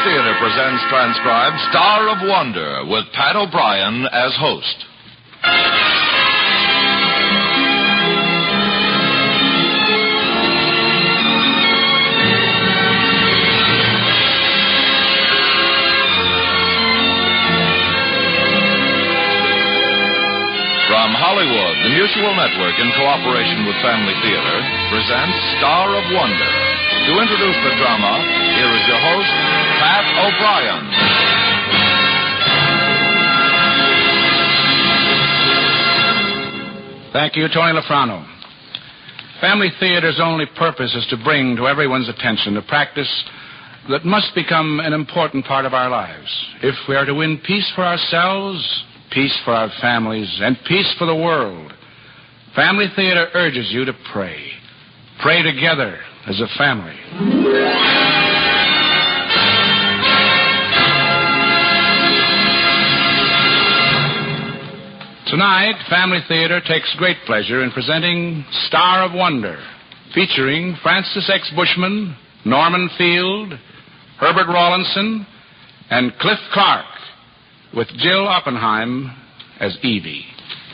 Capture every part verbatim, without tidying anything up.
Theater presents transcribed Star of Wonder with Pat O'Brien as host. From Hollywood, the Mutual Network, in cooperation with Family Theater, presents Star of Wonder. To introduce the drama, here is your host, Pat O'Brien. Thank you, Tony Lafrano. Family Theater's only purpose is to bring to everyone's attention a practice that must become an important part of our lives. If we are to win peace for ourselves, peace for our families, and peace for the world, Family Theater urges you to pray. Pray together as a family. Tonight, Family Theater takes great pleasure in presenting Star of Wonder, featuring Francis X. Bushman, Norman Field, Herbert Rawlinson, and Cliff Clark, with Jill Oppenheim as Evie.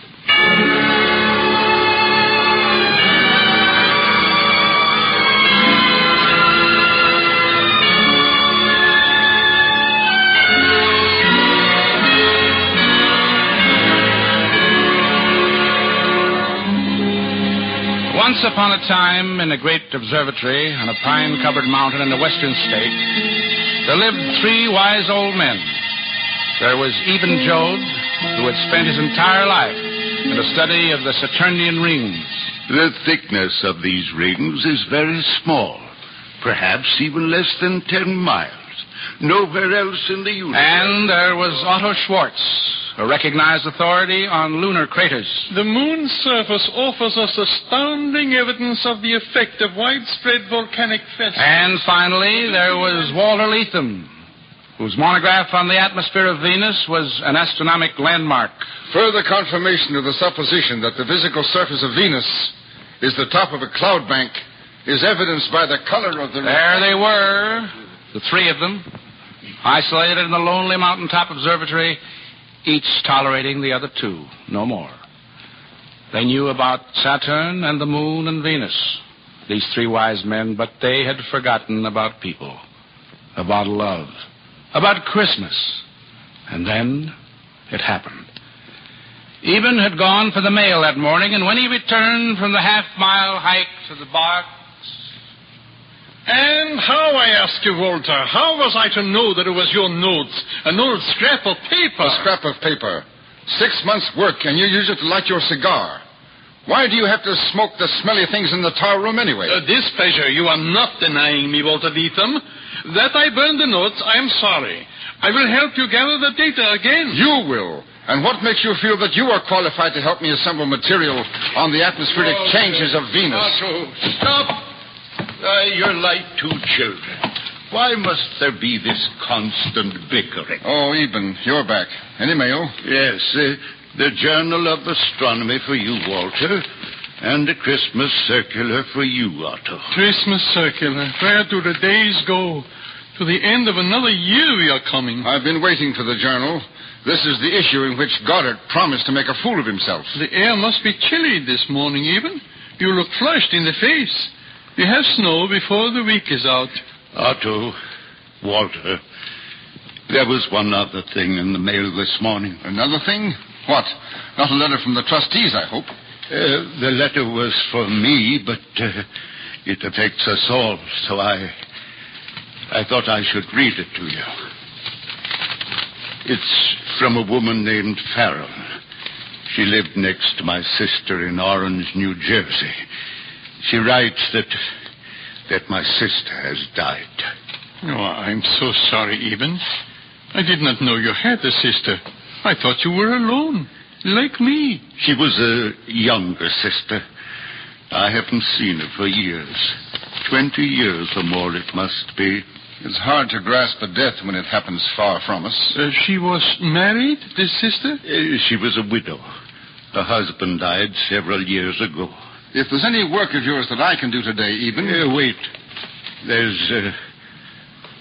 Once upon a time, in a great observatory on a pine-covered mountain in the western state, there lived three wise old men. There was Eben Joad, who had spent his entire life in the study of the Saturnian rings. The thickness of these rings is very small, perhaps even less than ten miles. Nowhere else in the universe. And there was Otto Schwartz, a recognized authority on lunar craters. The moon's surface offers us astounding evidence of the effect of widespread volcanic festivals. And finally, there was Walter Leatham, whose monograph on the atmosphere of Venus was an astronomic landmark. Further confirmation of the supposition that the physical surface of Venus is the top of a cloud bank is evidenced by the color of the... There they were, the three of them, isolated in the lonely mountaintop observatory, each tolerating the other two, no more. They knew about Saturn and the moon and Venus, these three wise men, but they had forgotten about people, about love, about Christmas. And then it happened. Eben had gone for the mail that morning, and when he returned from the half-mile hike to the box... And how, I ask you, Walter, how was I to know that it was your notes, an old scrap of paper? A scrap of paper. Six months' work, and you use it to light your cigar. Why do you have to smoke the smelly things in the tower room anyway? Uh, this pleasure you are not denying me, Walter Leatham. That I burned the notes, I am sorry. I will help you gather the data again. You will. And what makes you feel that you are qualified to help me assemble material on the atmospheric oh, changes of Venus? Otto, stop! Uh, you're like two children. Why must there be this constant bickering? Oh, Eben, you're back. Any mail? Yes, uh, the Journal of Astronomy for you, Walter, and a Christmas circular for you, Otto. Christmas circular? Where do the days go? To the end of another year we are coming. I've been waiting for the journal. This is the issue in which Goddard promised to make a fool of himself. The air must be chilly this morning, Eben. You look flushed in the face. We have snow before the week is out. Otto, Walter, there was one other thing in the mail this morning. Another thing? What? Not a letter from the trustees, I hope. Uh, the letter was for me, but uh, it affects us all, so I... I thought I should read it to you. It's from a woman named Farrell. She lived next to my sister in Orange, New Jersey. She writes that that my sister has died. Oh, I'm so sorry, Eben. I did not know you had a sister. I thought you were alone, like me. She was a younger sister. I haven't seen her for years. Twenty years or more it must be. It's hard to grasp a death when it happens far from us. Uh, she was married, this sister? Uh, she was a widow. Her husband died several years ago. If there's any work of yours that I can do today, Eben... Uh, wait. There's, uh,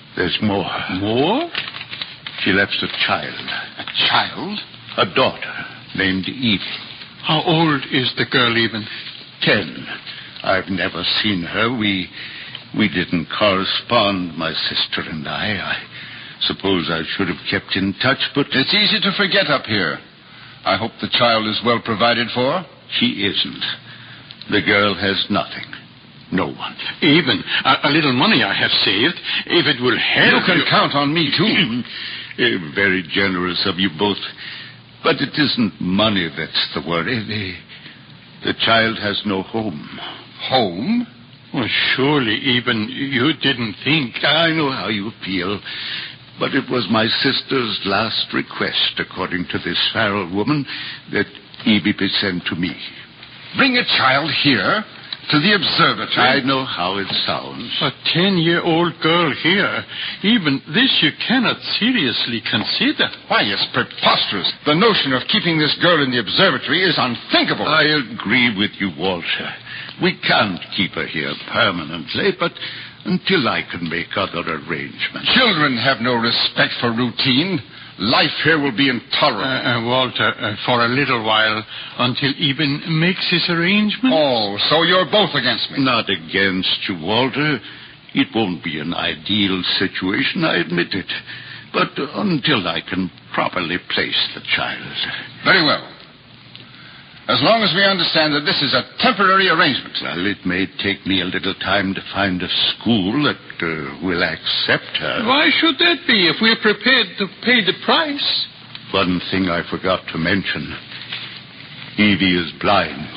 There's more. More? She left a child. A child? A daughter named Evie. How old is the girl even? Ten. I've never seen her. We we didn't correspond, my sister and I. I suppose I should have kept in touch, but... It's easy to forget up here. I hope the child is well provided for. She isn't. The girl has nothing. No one. Even a, a little money I have saved, if it will help... You can count on me, too. Eh, very generous of you both. But it isn't money that's the worry. The, the child has no home. Home? Well, surely, even you didn't think... I know how you feel. But it was my sister's last request, according to this Farrell woman, that Evie be sent to me. Bring a child here to the observatory. I know how it sounds. A ten-year-old girl here. Even this you cannot seriously consider. Why, it's preposterous. The notion of keeping this girl in the observatory is unthinkable. I agree with you, Walter. We can't keep her here permanently, but until I can make other arrangements. Children have no respect for routine. Life here will be intolerable. Uh, uh, Walter, uh, for a little while, until Eben makes his arrangements. Oh, so you're both against me. Not against you, Walter. It won't be an ideal situation, I admit it. But until I can properly place the child. Very well. As long as we understand that this is a temporary arrangement. Well, it may take me a little time to find a school that uh, will accept her. Why should that be if we're prepared to pay the price? One thing I forgot to mention. Evie is blind.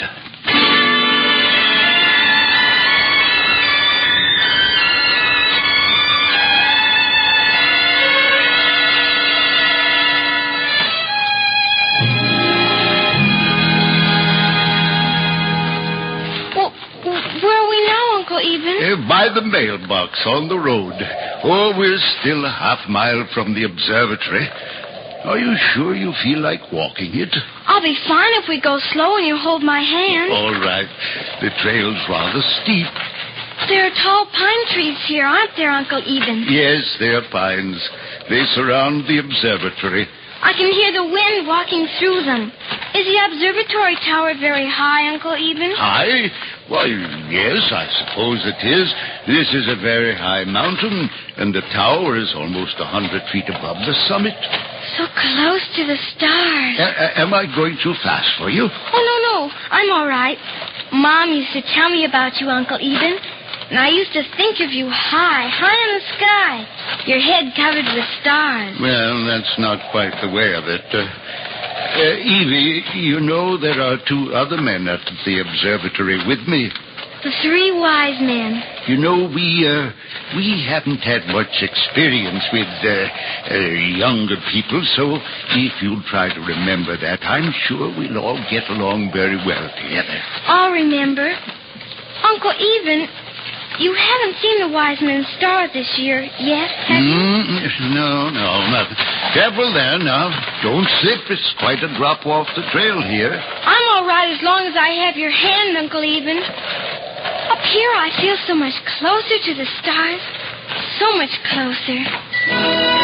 Uh, by the mailbox on the road. Oh, we're still a half mile from the observatory. Are you sure you feel like walking it? I'll be fine if we go slow and you hold my hand. All right. The trail's rather steep. There are tall pine trees here, aren't there, Uncle Eben? Yes, they're pines. They surround the observatory. I can hear the wind walking through them. Is the observatory tower very high, Uncle Eben? High? Why, yes, I suppose it is. This is a very high mountain, and the tower is almost a hundred feet above the summit. So close to the stars. A- am I going too fast for you? Oh, no, no. I'm all right. Mom used to tell me about you, Uncle Eben. And I used to think of you high, high in the sky, your head covered with stars. Well, that's not quite the way of it. Uh, uh, Evie, you know there are two other men at the observatory with me. The three wise men. You know, we uh, we haven't had much experience with uh, uh, younger people, so if you'll try to remember that, I'm sure we'll all get along very well together. I'll remember. Uncle Eben, you haven't seen the wise men's star this year yet, have you? Mm, no, no, not. Careful there, now. Don't slip. It's quite a drop off the trail here. I'm all right as long as I have your hand, Uncle Eben. Up here, I feel so much closer to the stars. So much closer.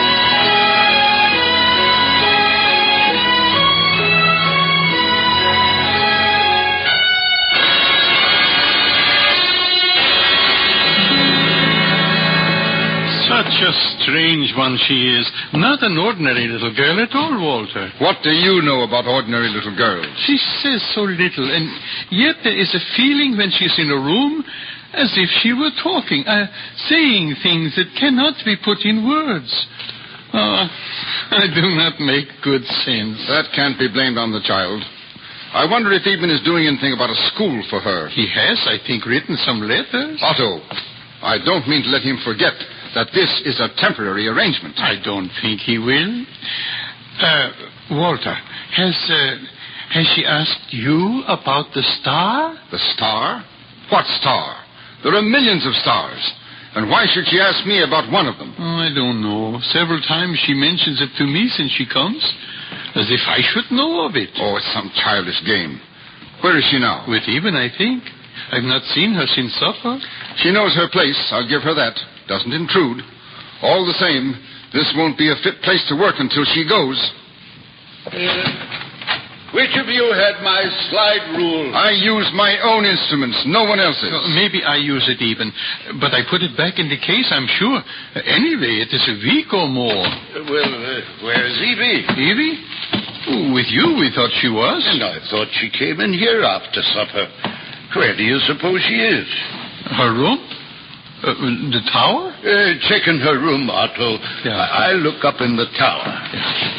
Such a strange one she is. Not an ordinary little girl at all, Walter. What do you know about ordinary little girls? She says so little, and yet there is a feeling when she's in a room as if she were talking, uh, saying things that cannot be put in words. Oh, I do not make good sense. That can't be blamed on the child. I wonder if Eben is doing anything about a school for her. He has, I think, written some letters. Otto, I don't mean to let him forget that this is a temporary arrangement. I don't think he will. Uh, Walter, has, uh, has she asked you about the star? The star? What star? There are millions of stars. And why should she ask me about one of them? Oh, I don't know. Several times she mentions it to me since she comes, as if I should know of it. Oh, it's some childish game. Where is she now? With Eben, I think. I've not seen her since supper. She knows her place. I'll give her that. Doesn't intrude. All the same, this won't be a fit place to work until she goes. Uh, which of you had my slide rule? I use my own instruments, no one else's. Uh, maybe I use it even, but I put it back in the case, I'm sure. Uh, anyway, it is a week or more. Uh, well, uh, where's Evie? Evie? Oh, with you, we thought she was. And I thought she came in here after supper. Where do you suppose she is? Her room? Uh, the tower? Uh, check in her room, Otto. Yeah. I- I'll look up in the tower. Yeah.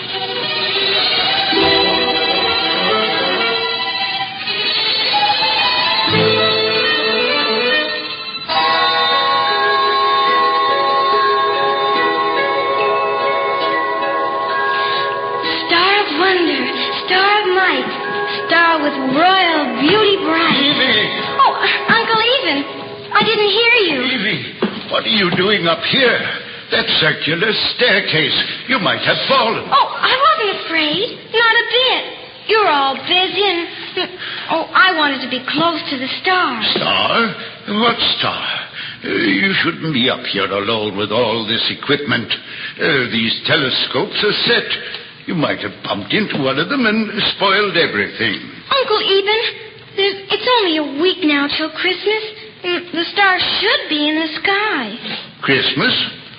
With royal beauty bright. Evie! Oh, uh, Uncle Even, I didn't hear you. Evie, what are you doing up here? That circular staircase. You might have fallen. Oh, I wasn't afraid. Not a bit. You're all busy and... Oh, I wanted to be close to the star. Star? What star? Uh, you shouldn't be up here alone with all this equipment. Uh, these telescopes are set. You might have bumped into one of them and spoiled everything. Uncle Eben, there's, it's only a week now till Christmas. And the star should be in the sky. Christmas?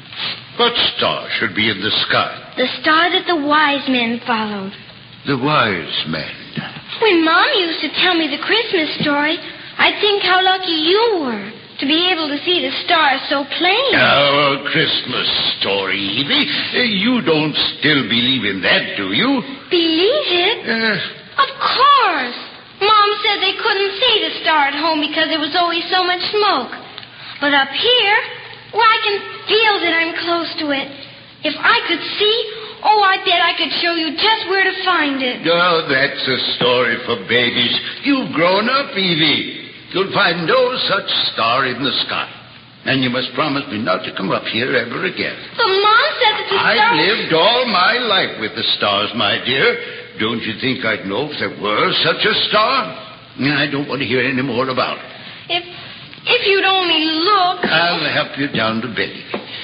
What star should be in the sky? The star that the wise men followed. The wise men. When Mom used to tell me the Christmas story, I'd think how lucky you were to be able to see the stars so plain. Our Christmas story, Evie. Uh, you don't still believe in that, do you? Believe it? Uh, Of course. Mom said they couldn't see the star at home because there was always so much smoke. But up here, well, I can feel that I'm close to it. If I could see, oh, I bet I could show you just where to find it. oh, that's a story for babies. You've grown up, Evie. You'll find no such star in the sky. And you must promise me not to come up here ever again. But Mom said that the star... I've lived all my life with the stars, my dear. Don't you think I'd know if there were such a star? I don't want to hear any more about it. If, if you'd only look... I'll help you down to bed.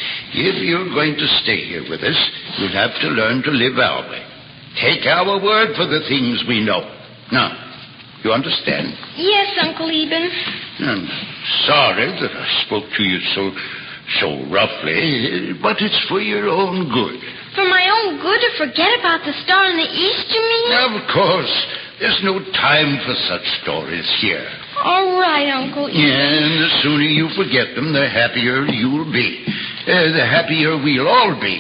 If you're going to stay here with us, you'll have to learn to live our way. Take our word for the things we know. Now, you understand? Yes, Uncle Eben. I'm sorry that I spoke to you so so roughly, but it's for your own good. For my own good to forget about the star in the east, you mean? Of course. There's no time for such stories here. All right, Uncle Eben. Yeah, and the sooner you forget them, the happier you'll be. Uh, the happier we'll all be.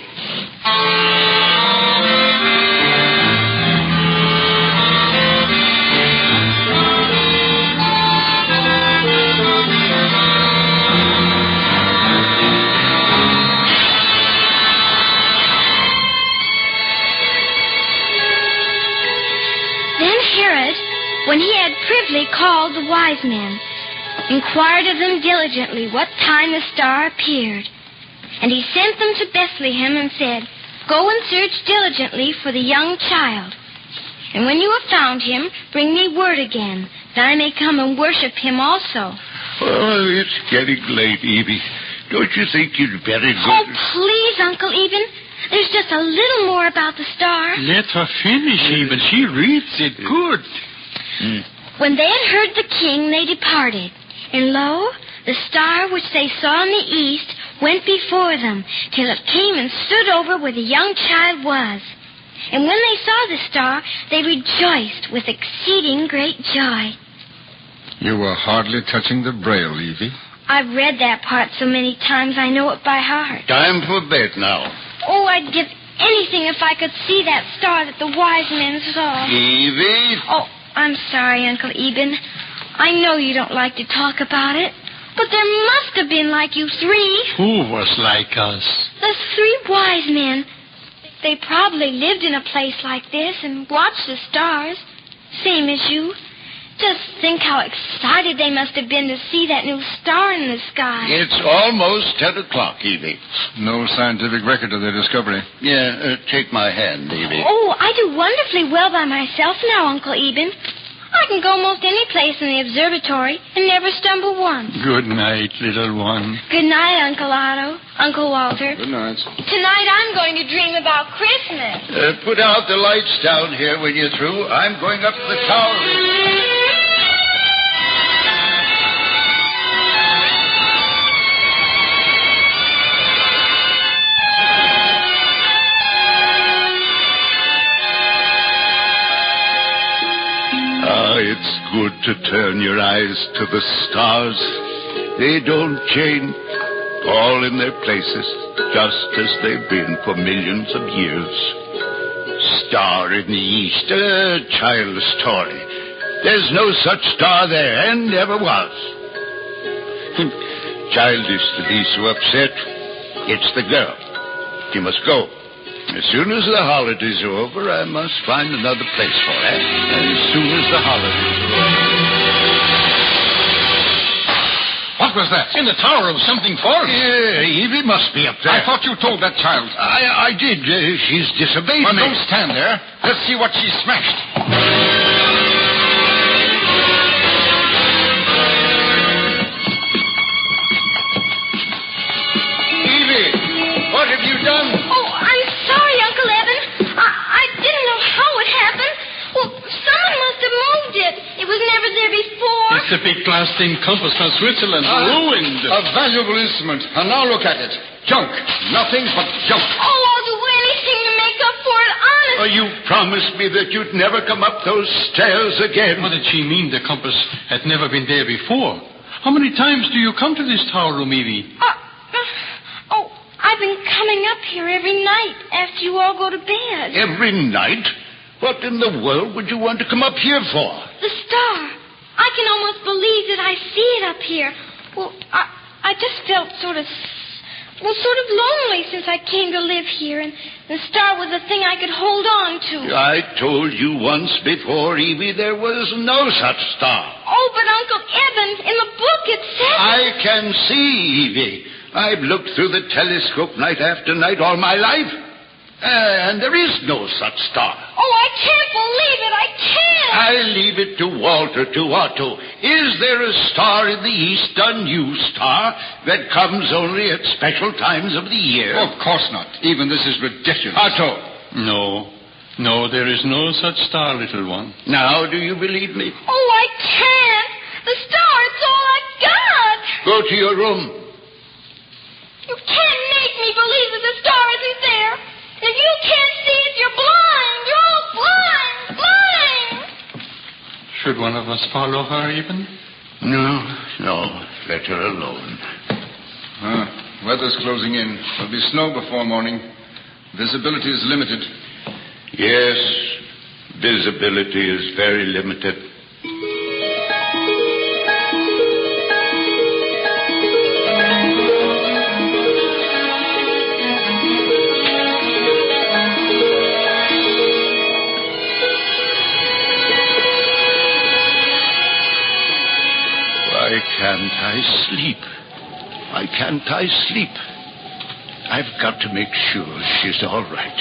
When he had privily called the wise men, inquired of them diligently what time the star appeared. And he sent them to Bethlehem and said, Go and search diligently for the young child. And when you have found him, bring me word again, that I may come and worship him also. Oh, it's getting late, Evie. Don't you think you'd better go... Oh, please, Uncle Eben. There's just a little more about the star. Let her finish, Eben. She reads it good. Mm. When they had heard the king, they departed. And lo, the star which they saw in the east went before them, till it came and stood over where the young child was. And when they saw the star, they rejoiced with exceeding great joy. You were hardly touching the braille, Evie. I've read that part so many times I know it by heart. Time for bed now. Oh, I'd give anything if I could see that star that the wise men saw. Evie? Oh, I'm sorry, Uncle Eben. I know you don't like to talk about it, but there must have been like you three. Who was like us? The three wise men. They probably lived in a place like this and watched the stars, same as you. Just think how excited they must have been to see that new star in the sky. It's almost ten o'clock, Evie. No scientific record of their discovery. Yeah, uh, take my hand, Evie. Oh, I do wonderfully well by myself now, Uncle Eben. I can go most any place in the observatory and never stumble once. Good night, little one. Good night, Uncle Otto, Uncle Walter. Good night. Tonight I'm going to dream about Christmas. Uh, put out the lights down here when you're through. I'm going up the tower. Ah, it's good to turn your eyes to the stars. They don't change. All in their places, just as they've been for millions of years. Star in the east, a child's toy. There's no such star there, and never was. Childish to be so upset. It's the girl. She must go. As soon as the holidays are over, I must find another place for her. As soon as the holidays are over. What was that? In the tower of something false. Yeah, Evie must be up there. I thought you told that child. I, I did. Uh, she's disobeyed Well, me. don't stand there. Let's see what she smashed. Evie, what have you done? Oh, I'm sorry, Uncle Eben. I, I didn't know how it happened. Well, someone must have moved it. It was never there before. It's a big glass-stained compass from Switzerland. Ruined. A valuable instrument. And now look at it. Junk. Nothing but junk. Oh, I'll do anything to make up for it, honest. Oh, you promised me that you'd never come up those stairs again. What did she mean the compass had never been there before? How many times do you come to this tower room, Evie? Uh, uh, oh, I've been coming up here every night after you all go to bed. Every night? What in the world would you want to come up here for? The star. I can almost believe that I see it up here. Well, I, I just felt sort of, well, sort of lonely since I came to live here, and the star was the thing I could hold on to. I told you once before, Evie, there was no such star. Oh, but Uncle Eben, in the book it says... I can see, Evie. I've looked through the telescope night after night all my life. Uh, and there is no such star. Oh, I can't believe it. I can't. I leave it to Walter, to Otto. Is there a star in the east, a new star, that comes only at special times of the year? Of course not. Even this is ridiculous. Otto. No. No, there is no such star, little one. Now, do you believe me? Oh, I can't. The star, it's all I've got. Go to your room. You can't make me believe that the star isn't there. If you can't see it, you're blind. You're all blind. Blind. Should one of us follow her, even? No, no. Let her alone. Ah, weather's closing in. There'll be snow before morning. Visibility is limited. Yes, visibility is very limited. Why can't I sleep? Why can't I sleep? I've got to make sure she's all right.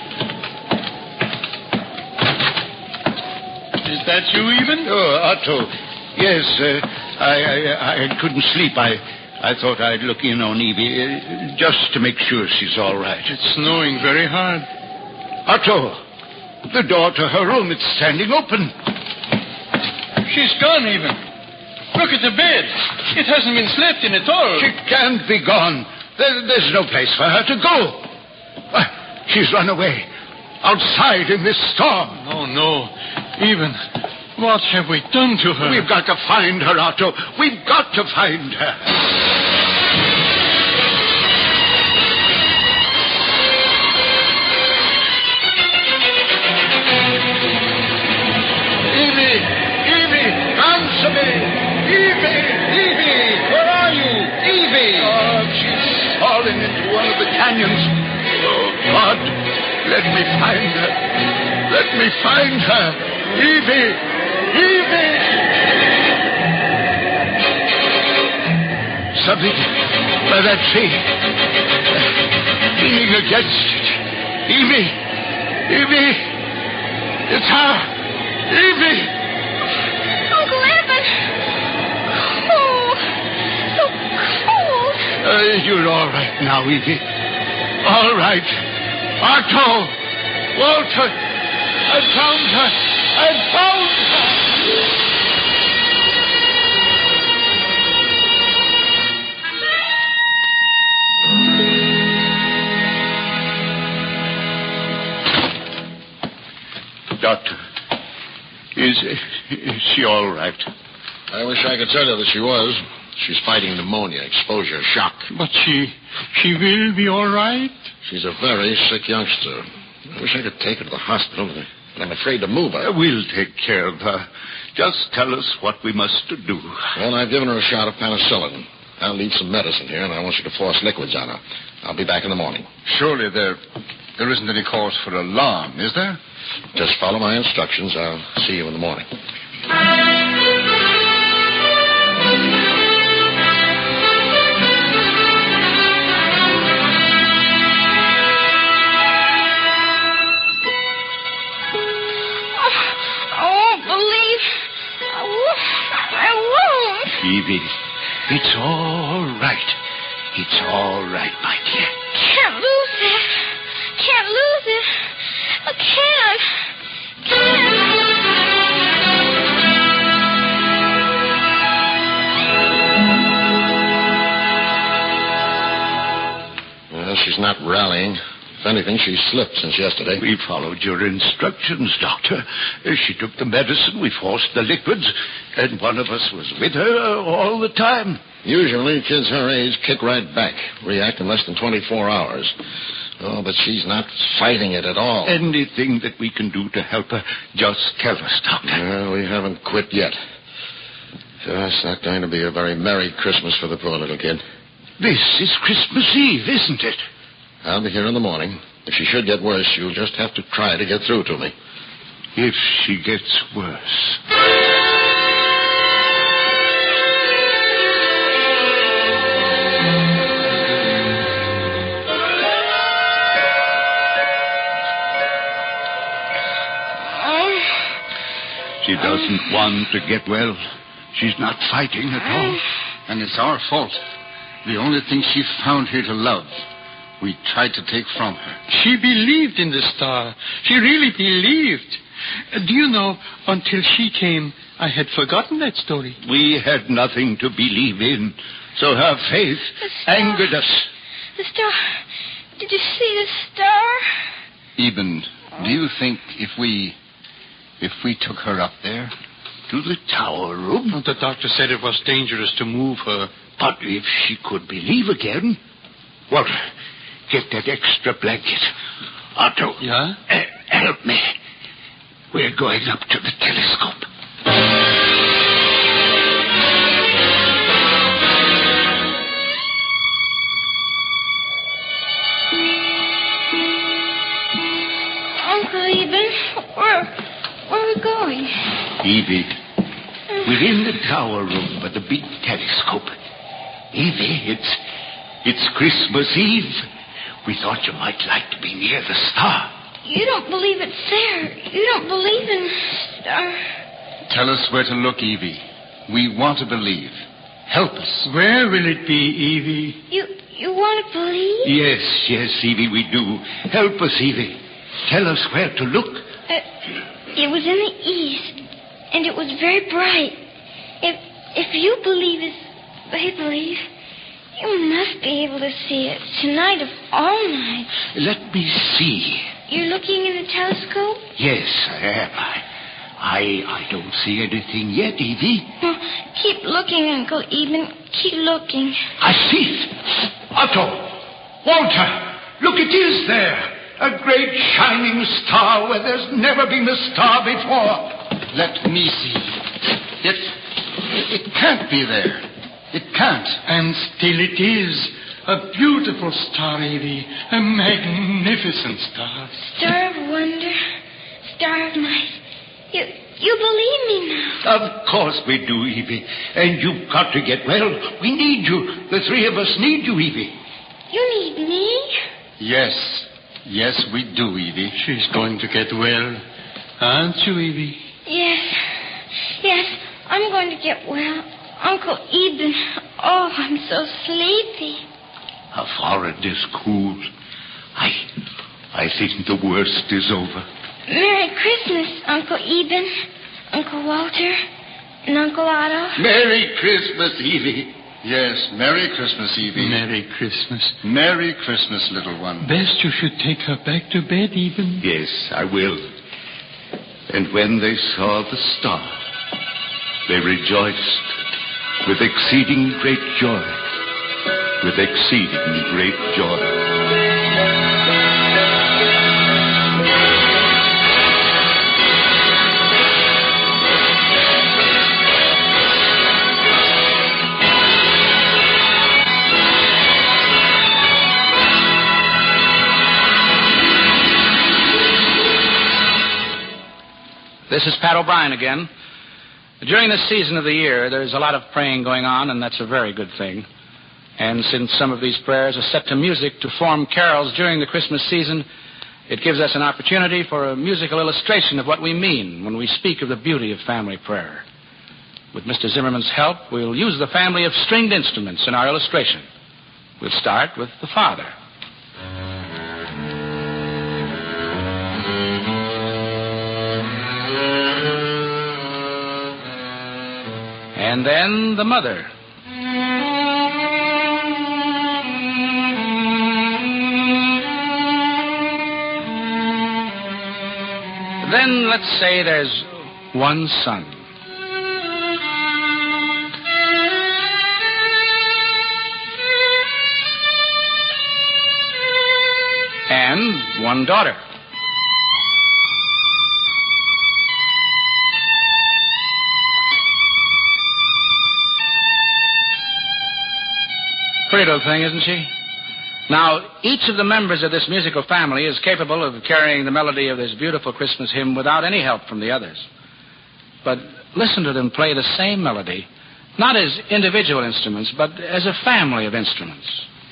Is that you, even? Oh, Otto. Yes, uh, I, I I couldn't sleep. I I thought I'd look in on Evie uh, just to make sure she's all right. It's snowing very hard. Otto, the door to her room, it's standing open. She's gone, even. Look at the bed. It hasn't been slept in at all. She can't be gone. There, there's no place for her to go. Uh, she's run away. Outside in this storm. Oh, no. Even, what have we done to her? We've got to find her, Otto. We've got to find her. Evie! Evie! Answer me! Evie! Evie! Where are you? Evie! Oh, she's fallen into one of the canyons. Oh, God. Let me find her. Let me find her. Evie! Evie! Something by that tree. Leaning against it. Evie! Evie! It's her! Evie! You're all right now, Evie. All right. Otto! Walter! I found her! I found her! Doctor, is, is she all right? I wish I could tell you that she was. She's fighting pneumonia, exposure, shock. But she, she will be all right? She's a very sick youngster. I wish I could take her to the hospital, but I'm afraid to move her. We'll take care of her. Just tell us what we must do. Well, I've given her a shot of penicillin. I'll leave some medicine here, and I want you to force liquids on her. I'll be back in the morning. Surely there, there isn't any cause for alarm, is there? Just follow my instructions. I'll see you in the morning. Evie, it's all right. It's all right, my dear. Can't lose it. Can't lose it. I can't. Can't. Well, she's not rallying. If anything, she's slipped since yesterday. We followed your instructions, Doctor. She took the medicine, we forced the liquids, and one of us was with her all the time. Usually, kids her age kick right back, react in less than twenty-four hours. Oh, but she's not fighting it at all. Anything that we can do to help her, just tell us, Doctor. Well, we haven't quit yet. So it's not going to be a very merry Christmas for the poor little kid. This is Christmas Eve, isn't it? I'll be here in the morning. If she should get worse, you'll just have to try to get through to me. If she gets worse. She doesn't want to get well. She's not fighting at all. And it's our fault. The only thing she found here to love, we tried to take from her. She believed in the star. She really believed. Uh, do you know, until she came, I had forgotten that story. We had nothing to believe in, so her faith angered us. The star. Did you see the star? Eben, do you think if we... if we took her up there? To the tower room? The doctor said it was dangerous to move her. But if she could believe again... Well, get that extra blanket. Otto. Yeah? Uh, help me. We're going up to the telescope. Uncle Eben, where, where are we going? Evie, we're in the tower room by the big telescope. Evie, it's, it's Christmas Eve. We thought you might like to be near the star. You don't believe it's there. You don't believe in the star. Tell us where to look, Evie. We want to believe. Help us. Where will it be, Evie? You you want to believe? Yes, yes, Evie, we do. Help us, Evie. Tell us where to look. Uh, it was in the east, and it was very bright. If if you believe as they believe, you must be able to see it tonight of all nights. Let me see. You're looking in the telescope? Yes, I am. I, I, I don't see anything yet, Evie. Well, keep looking, Uncle Eben. Keep looking. I see it. Otto! Walter! Look, it is there. A great shining star where there's never been a star before. Let me see. It, it, it can't be there. It can't. And still it is. A beautiful star, Evie. A magnificent star. Star of wonder. Star of might. You, you believe me now? Of course we do, Evie. And you've got to get well. We need you. The three of us need you, Evie. You need me? Yes. Yes, we do, Evie. She's going to get well. Aren't you, Evie? Yes. Yes, I'm going to get well. Uncle Eben. Oh, I'm so sleepy. how far it is cool. I, I think the worst is over. Merry Christmas, Uncle Eben, Uncle Walter, and Uncle Otto. Merry Christmas, Evie. Yes, Merry Christmas, Evie. Merry Christmas. Merry Christmas, little one. Best you should take her back to bed, Eben. Yes, I will. And when they saw the star, they rejoiced with exceeding great joy. With exceeding great joy. This is Pat O'Brien again. During this season of the year, there's a lot of praying going on, and that's a very good thing. And since some of these prayers are set to music to form carols during the Christmas season, it gives us an opportunity for a musical illustration of what we mean when we speak of the beauty of family prayer. With Mister Zimmerman's help, we'll use the family of stringed instruments in our illustration. We'll start with the father. And then the mother. Then let's say there's one son. And one daughter. Pretty little thing, isn't she? Now, each of the members of this musical family is capable of carrying the melody of this beautiful Christmas hymn without any help from the others. But listen to them play the same melody, not as individual instruments, but as a family of instruments.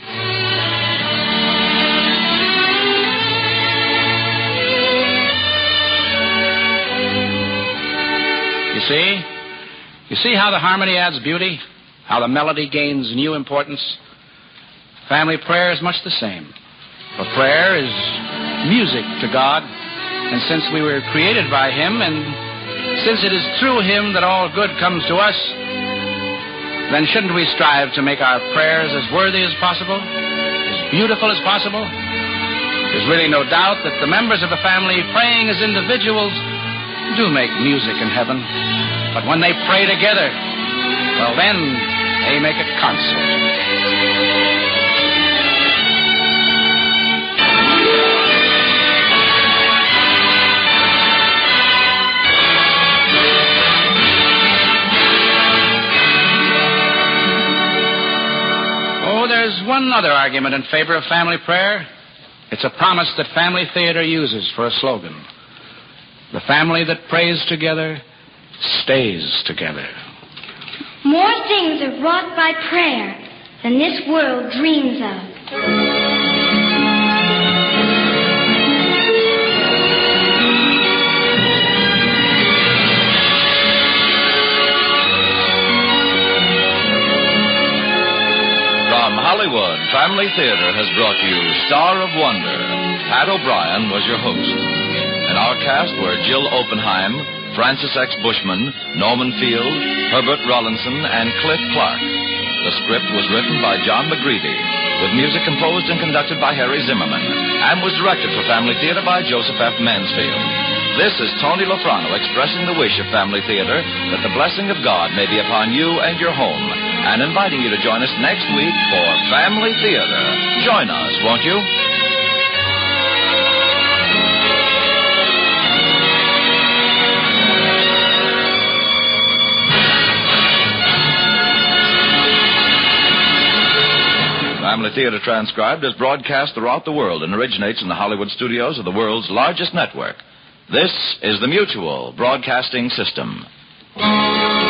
You see? You see how the harmony adds beauty? How the melody gains new importance? Family prayer is much the same. For prayer is music to God. And since we were created by Him, and since it is through Him that all good comes to us, then shouldn't we strive to make our prayers as worthy as possible, as beautiful as possible? There's really no doubt that the members of a family praying as individuals do make music in heaven. But when they pray together, well, then they make a concert. There's one other argument in favor of family prayer. It's a promise that Family Theater uses for a slogan. The family that prays together stays together. More things are wrought by prayer than this world dreams of. Hollywood Family Theater has brought you Star of Wonder. Pat O'Brien was your host. And our cast were Jill Oppenheim, Francis X. Bushman, Norman Field, Herbert Rollinson, and Cliff Clark. The script was written by John McGreevy, with music composed and conducted by Harry Zimmerman, and was directed for Family Theater by Joseph F. Mansfield. This is Tony Lofrano expressing the wish of Family Theater that the blessing of God may be upon you and your home, and inviting you to join us next week for Family Theater. Join us, won't you? Family Theater Transcribed is broadcast throughout the world and originates in the Hollywood studios of the world's largest network. This is the Mutual Broadcasting System.